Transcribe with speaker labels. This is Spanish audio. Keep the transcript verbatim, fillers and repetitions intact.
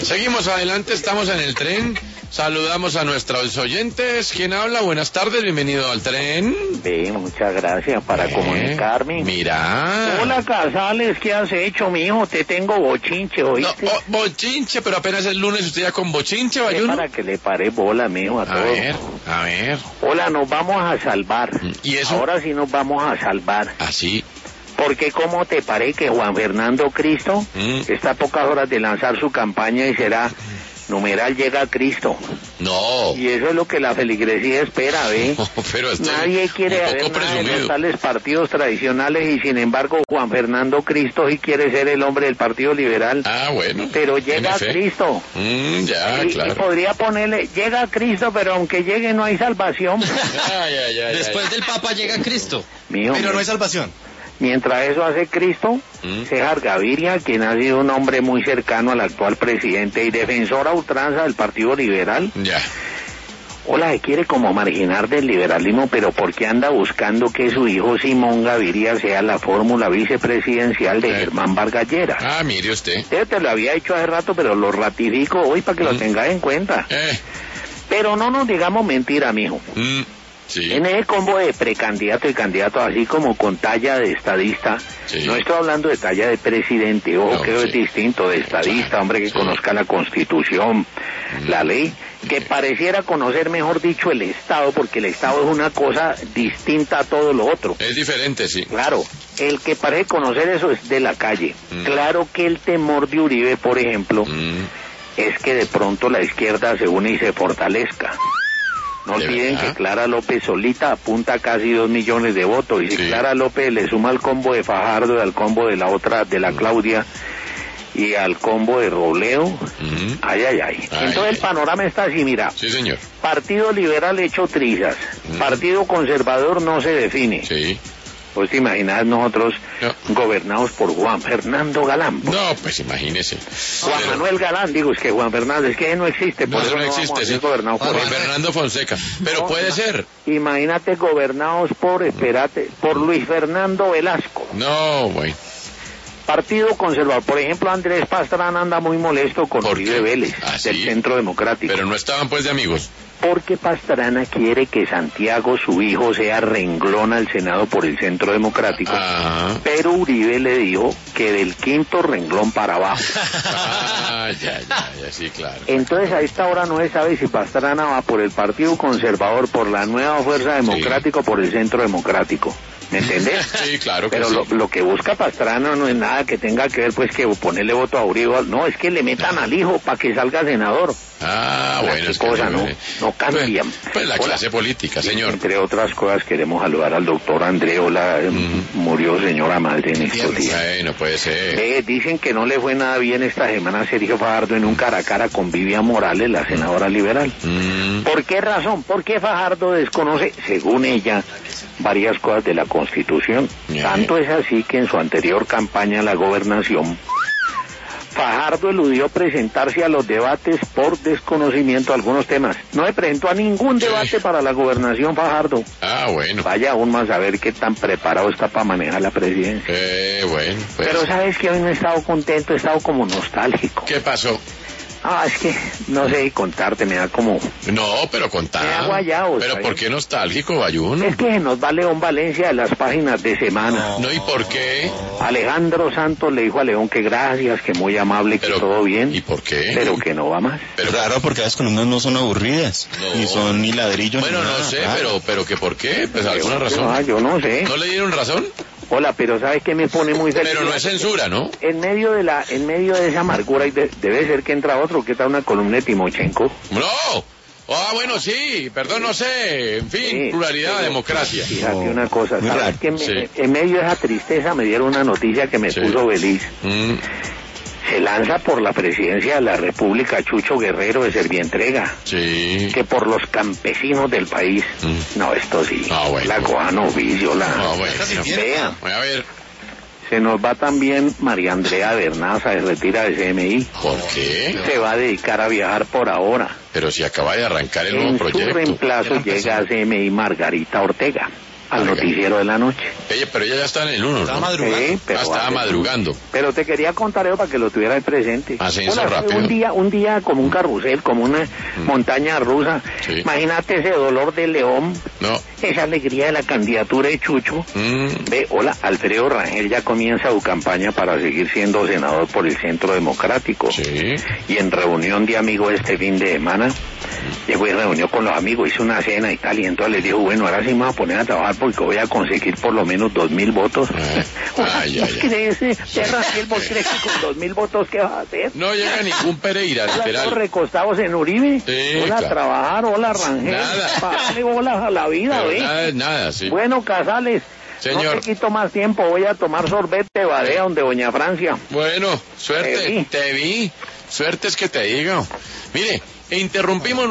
Speaker 1: Seguimos adelante, estamos en el tren. Saludamos a nuestros oyentes. ¿Quién habla? Buenas tardes, bienvenido al tren.
Speaker 2: Sí, muchas gracias para eh, comunicarme.
Speaker 1: Mira.
Speaker 2: Hola, Casales, ¿qué has hecho, mijo? Te tengo bochinche, ¿oíste?
Speaker 1: No, oh, bochinche, pero apenas es lunes, ¿usted ya con bochinche, Bayuno?
Speaker 2: Para que le pare bola, mijo, a, a todo.
Speaker 1: A ver, a ver.
Speaker 2: Hola, nos vamos a salvar.
Speaker 1: ¿Y eso?
Speaker 2: Ahora sí nos vamos a salvar.
Speaker 1: ¿Ah, sí?
Speaker 2: Porque ¿cómo te parece que Juan Fernando Cristo mm. está a pocas horas de lanzar su campaña y será numeral llega Cristo?
Speaker 1: No.
Speaker 2: Y eso es lo que la feligresía espera, ¿ve?
Speaker 1: No, pero
Speaker 2: nadie quiere ver nada de los tales partidos tradicionales y sin embargo Juan Fernando Cristo sí quiere ser el hombre del Partido Liberal.
Speaker 1: Ah, bueno.
Speaker 2: Pero llega Cristo.
Speaker 1: Mm, ya,
Speaker 2: y,
Speaker 1: claro.
Speaker 2: Y podría ponerle, llega Cristo, pero aunque llegue no hay salvación.
Speaker 1: ya, ya, ya,
Speaker 3: Después
Speaker 1: ya, ya.
Speaker 3: del Papa llega Cristo.
Speaker 2: Mío,
Speaker 3: pero no hay salvación.
Speaker 2: Mientras eso hace Cristo, ¿Mm? César Gaviria, quien ha sido un hombre muy cercano al actual presidente y defensor a ultranza del Partido Liberal.
Speaker 1: Ya.
Speaker 2: Hola, se quiere como marginar del liberalismo, pero ¿por qué anda buscando que su hijo Simón Gaviria sea la fórmula vicepresidencial de eh. Germán Vargas Lleras?
Speaker 1: Ah, mire usted.
Speaker 2: Yo te lo había dicho hace rato, pero lo ratifico hoy para que ¿Mm? lo tengas en cuenta.
Speaker 1: Eh.
Speaker 2: Pero no nos digamos mentira, mijo.
Speaker 1: Mm. Sí.
Speaker 2: En ese combo de precandidato y candidato, así como con talla de estadista, sí. No estoy hablando de talla de presidente, ojo, no, que sí. Es distinto, de estadista, claro, hombre que sí. Conozca la Constitución, mm. la ley, que pareciera conocer, mejor dicho, el Estado, porque el Estado es una cosa distinta a todo lo otro.
Speaker 1: Es diferente, sí.
Speaker 2: Claro, el que parece conocer eso es de la calle. Mm. Claro que el temor de Uribe, por ejemplo, mm. es que de pronto la izquierda se une y se fortalezca. No olviden que Clara López solita apunta casi dos millones de votos y si sí. Clara López le suma al combo de Fajardo y al combo de la otra, de la Claudia y al combo de Robledo, uh-huh. ay, ay, ay. ay Entonces ay. El panorama está así, mira.
Speaker 1: Sí, señor.
Speaker 2: Partido Liberal hecho trizas, uh-huh. Partido Conservador no se define.
Speaker 1: Sí.
Speaker 2: Pues te imaginas nosotros no. gobernados por Juan Fernando Galán.
Speaker 1: No, pues imagínese.
Speaker 2: Juan pero... Manuel Galán, digo, es que Juan Fernando, es que no existe, por
Speaker 1: no,
Speaker 2: eso
Speaker 1: no,
Speaker 2: no
Speaker 1: existe, sí.
Speaker 2: Gobernado por
Speaker 1: Juan Fernando Fonseca, pero no, puede no. ser.
Speaker 2: Imagínate gobernados por, espérate, por Luis Fernando Velasco.
Speaker 1: No, güey.
Speaker 2: Partido Conservador, por ejemplo, Andrés Pastrana anda muy molesto con Uribe Vélez,
Speaker 1: ¿Ah,
Speaker 2: del
Speaker 1: sí?
Speaker 2: Centro Democrático.
Speaker 1: Pero no estaban pues de amigos.
Speaker 2: Porque Pastrana quiere que Santiago, su hijo, sea renglón al Senado por el Centro Democrático,
Speaker 1: ah.
Speaker 2: pero Uribe le dijo que del quinto renglón para abajo.
Speaker 1: Ah, ya, ya, ya, sí, claro.
Speaker 2: Entonces a esta hora no se sabe si Pastrana va por el Partido Conservador, por la Nueva Fuerza Democrática sí. o por el Centro Democrático. ¿Me entendés?
Speaker 1: Sí, claro que
Speaker 2: Pero
Speaker 1: sí.
Speaker 2: lo, lo que busca Pastrana no es nada que tenga que ver pues que ponerle voto a Uribe, no, es que le metan ah. al hijo para que salga senador.
Speaker 1: Ah,
Speaker 2: la
Speaker 1: bueno, es
Speaker 2: cosa,
Speaker 1: que
Speaker 2: no, no cambian.
Speaker 1: Pues, pues la Hola. clase política, señor.
Speaker 2: Entre otras cosas queremos saludar al doctor Andreola, mm. murió señora madre en estos días.
Speaker 1: Bueno, puede ser.
Speaker 2: Eh, dicen que no le fue nada bien esta semana a Sergio Fajardo en un cara a cara con Vivian Morales, la senadora mm. liberal.
Speaker 1: Mm.
Speaker 2: ¿Por qué razón? Porque Fajardo desconoce, según ella, varias cosas de la Constitución. Yeah. Tanto es así que en su anterior campaña a la gobernación, Fajardo eludió presentarse a los debates por desconocimiento de algunos temas. No se presentó a ningún debate sí. para la gobernación Fajardo.
Speaker 1: Ah, bueno.
Speaker 2: Vaya aún más a ver qué tan preparado está para manejar la presidencia.
Speaker 1: Eh, bueno. Pues...
Speaker 2: Pero sabes que hoy no he estado contento, he estado como nostálgico.
Speaker 1: ¿Qué pasó?
Speaker 2: Ah, es que no sé contarte, me da como...
Speaker 1: No, pero contar.
Speaker 2: Me da guayao,
Speaker 1: Pero
Speaker 2: ¿sabes?
Speaker 1: ¿por qué nostálgico, Bayuno?
Speaker 2: Es que nos va León Valencia de las páginas de semana.
Speaker 1: No, no ¿y por qué?
Speaker 2: Alejandro Santos le dijo a León que gracias, que muy amable,
Speaker 1: pero,
Speaker 2: que todo bien.
Speaker 1: ¿Y por qué?
Speaker 2: Pero que no va más.
Speaker 3: Pero claro, porque las columnas no son aburridas, no. ni son ni ladrillos.
Speaker 1: Bueno,
Speaker 3: ni
Speaker 1: no
Speaker 3: nada,
Speaker 1: sé,
Speaker 3: claro.
Speaker 1: pero pero que ¿por qué? Pues alguna
Speaker 2: yo,
Speaker 1: razón.
Speaker 2: Ah, yo no sé.
Speaker 1: ¿No le dieron razón?
Speaker 2: Hola, pero ¿sabes qué me pone muy feliz?
Speaker 1: Pero no es censura, ¿no?
Speaker 2: En medio de la, en medio de esa amargura, y de, debe ser que entra otro, que está una columna de Timochenko.
Speaker 1: ¡No! Ah, bueno, sí, perdón, no sé, en fin, sí, pluralidad, pero, democracia.
Speaker 2: Fíjate oh, una cosa, ¿sabes que
Speaker 1: sí.
Speaker 2: En medio de esa tristeza me dieron una noticia que me sí. puso feliz?
Speaker 1: Mm.
Speaker 2: Se lanza por la presidencia de la República Chucho Guerrero de Servientrega.
Speaker 1: Sí.
Speaker 2: Que por los campesinos del país. Mm. No, esto sí.
Speaker 1: Ah, bueno.
Speaker 2: La cojan oficio, la...
Speaker 1: Ah, bueno.
Speaker 2: Vea.
Speaker 1: Voy a ver.
Speaker 2: Se nos va también María Andrea Bernaza, se retira de C M I.
Speaker 1: ¿Por qué?
Speaker 2: Se va a dedicar a viajar por ahora.
Speaker 1: Pero si acaba de arrancar el
Speaker 2: en
Speaker 1: nuevo proyecto.
Speaker 2: En su reemplazo llega a C M I Margarita Ortega. al
Speaker 1: Oiga.
Speaker 2: noticiero de la noche.
Speaker 1: Oye, pero ella ya está en el uno,
Speaker 4: Estaba
Speaker 1: ¿no?
Speaker 4: madrugando.
Speaker 2: Sí, pero
Speaker 1: Ah, estaba
Speaker 2: hace-
Speaker 1: madrugando.
Speaker 2: Pero te quería contar eso para que lo tuvieras presente.
Speaker 1: Ascenso
Speaker 2: Hola,
Speaker 1: rápido.
Speaker 2: Un día, un día como un carrusel, como una montaña rusa.
Speaker 1: Sí.
Speaker 2: Imagínate ese dolor de león,
Speaker 1: No.
Speaker 2: esa alegría de la candidatura de Chucho.
Speaker 1: Mm,
Speaker 2: Ve, hola, Alfredo Rangel ya comienza su campaña para seguir siendo senador por el Centro Democrático.
Speaker 1: sí.
Speaker 2: Y en reunión de amigos este fin de semana, llegó y reunió con los amigos, hizo una cena y tal, y entonces les dijo, bueno, ahora sí me voy a poner a trabajar porque voy a conseguir por lo menos dos mil votos.
Speaker 1: Eh,
Speaker 2: Hola,
Speaker 1: ay,
Speaker 2: ¿vos
Speaker 1: ay, ay.
Speaker 2: crees, eh, de Rafael, vos crees que con dos mil votos qué vas a hacer?
Speaker 1: No llega ningún Pereira,
Speaker 2: Hola, todos
Speaker 1: literal.
Speaker 2: recostados en Uribe.
Speaker 1: Sí,
Speaker 2: hola,
Speaker 1: claro.
Speaker 2: trabajar, hola, Rangel.
Speaker 1: Nada.
Speaker 2: Dale bolas a la vida,
Speaker 1: Pero
Speaker 2: ve.
Speaker 1: nada es nada, sí.
Speaker 2: Bueno, Casales,
Speaker 1: Señor.
Speaker 2: no te quito más tiempo, voy a tomar sorbete de badea donde Doña Francia.
Speaker 1: Bueno, suerte,
Speaker 2: Te vi.
Speaker 1: te vi. Suerte es que te diga. Mire, interrumpimos